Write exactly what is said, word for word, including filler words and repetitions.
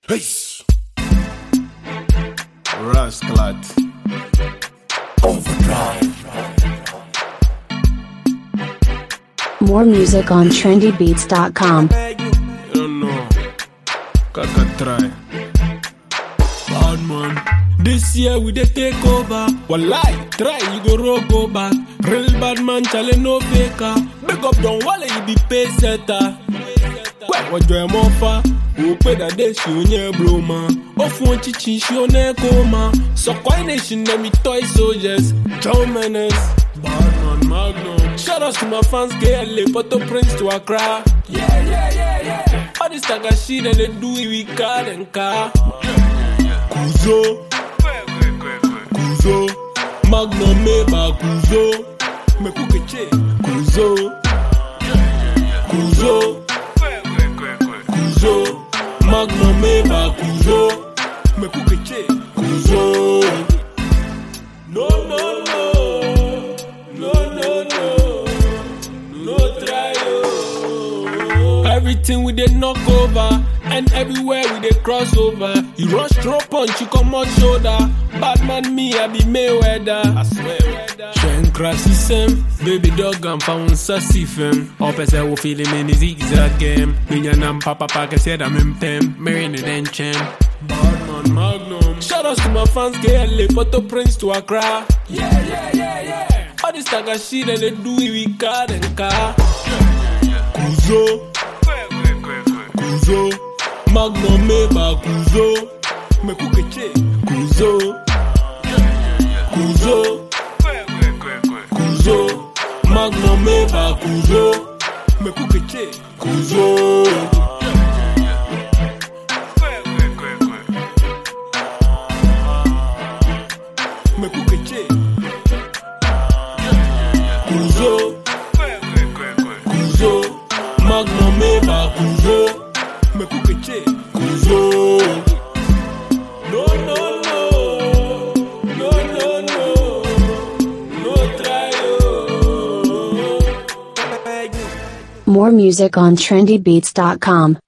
Peace. Rasclat. Overdrive. More music on trendy beats dot com. You don't know. Kaka try. Bad man. This year we dey take over. Wallahi, try you go roll go back. Real bad man challenge no faker. Big up Don Wale, you be pay setter. Well, what you more for? Who pay that day she on your blow man? Off one chichi she on her coma. So coin nation let me toy soldiers. Joe Menace, Badman Magnum. Shout out to my fans, K L A, Porto Prince to Accra. Yeah, yeah, yeah, yeah. All this taga shit and they do it with car and car. Kuzo, Kuzo, Magnum Meba Kuzo. Me kukeche, Kuzo, Kuzo. Kuzo, Magnum Meba Kuzo, me kukeche Kuzo. No, no, no, no, no, no, no try oh. Everything we dey knock over, and everywhere we dey cross over. You rush throw punch, you come on shoulder. Bad man me, I be Mayweather. I swear. Shen crash system, baby dog and found sassy femme. Opposite wo feeling in the zigzag game. Minyan and papa pack said I'm in pen. Marrying the then champ. Badman Magnum. Shout out to my fans, K L A, Porto Prince to Accra. Yeah, yeah, yeah, yeah. All this taga shit and they do it with car and car. Kuzo, Kuzo, Magnum Meba Kuzo. Me kukeche Kuzo, Kuzo, Kuzo, Magnum Meba Kuzo. Me kukeche Kuzo. Me kukeche Kuzo, Kuzo, Magnum Meba Kuzo. Me kukeche Kuzo. No, no, no, no, no, no, no try oh. More music on trendy beats dot com.